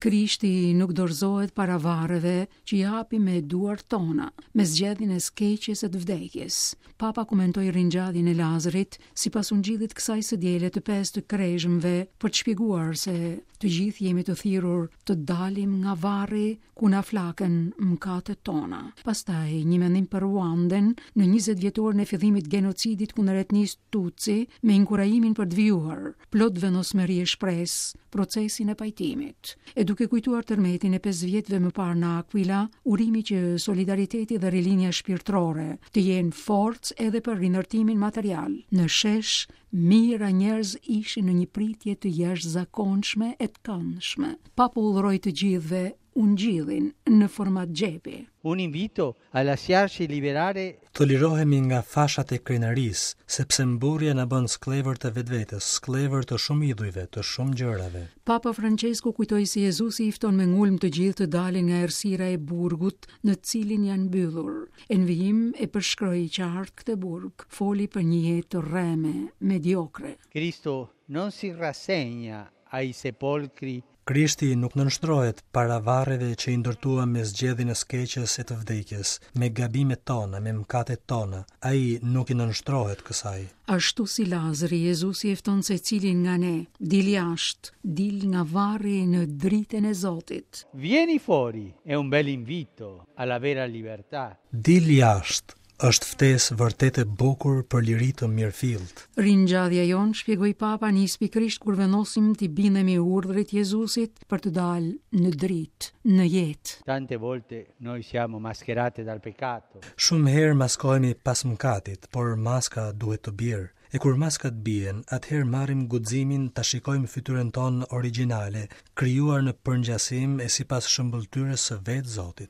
Krishti nuk dorëzohet para varreve që japi me duart tona, me zgjedhjen e skeqjes së vdekjes. Papa komentoi ringjalljen e Lazarit sipas ungjillit kësaj së diele të 5 të kreshëmve për të shpjeguar se të gjithë jemi të thirrur të dalim nga varri ku na flakën mëkatet tona. Pastaj një mendim për Ruanden në 20 vjetorin e fillimit genocidit kundër etnisë Tutsi me inkurajimin për të vijuar, plot vendosmëri e shpresë, procesin e pajtimit. E duke kujtuar tërmetin e 5 vjetëve më parë në Aquila, urimi që solidariteti dhe rilinja shpirtërore të jenë forcë edhe për rinërtimin material. Në shesh, mijëra njerëz ishin në një pritje të jashtëzakonshme e të këndshme. Papa urdhëroi të gjithëve ungjillin në format xhepi. Un invito a lasciarci liberare. Të lirohemi nga fashat e krenarisë, sepse mburrja na bën sklevër të vetvetes, sklevër të shumë idhujve, të shumë gjërave. Papa Francesco kujtoi se Jezusi i fton me ngulm të gjithë të dalin nga errësira e burgut në cilin janë mbyllur. Në vijim e përshkroi qartë këtë burg, foli për një jetë të rreme, mediokre. Cristo non si rassegna ai sepolcri. Krishti nuk nënshtrohet para varreve që i ndërtuam me zgjedhjen e skeqjes e të vdekjes, me gabimet tona, me mëkatet tona. Ai nuk i nënshtrohet kësaj. Ashtu si Lazari, Jezusi e fton secilin nga ne, dil jashtë, dil nga varri në dritën e Zotit. Vieni fuori, è un bel invito alla vera libertà. Dil jashtë është ftesë vërtet e bukur për liri të mirëfillt. Ringjallja jon, shpjegoi Papa, nis pikërisht kur vendosim të bindemi urdhrit Jezusit për të dalë në dritë, në jetë. Tante volte noi siamo mascherate dal peccato. Shumë herë maskohemi pas mëkatit, por maska duhet të bjerë. E kur maskat bien, atëherë marrim guximin ta shikojmë fytyrën tonë origjinale, krijuar në përngjasim e sipas shëmbulltyrës së vetë Zotit.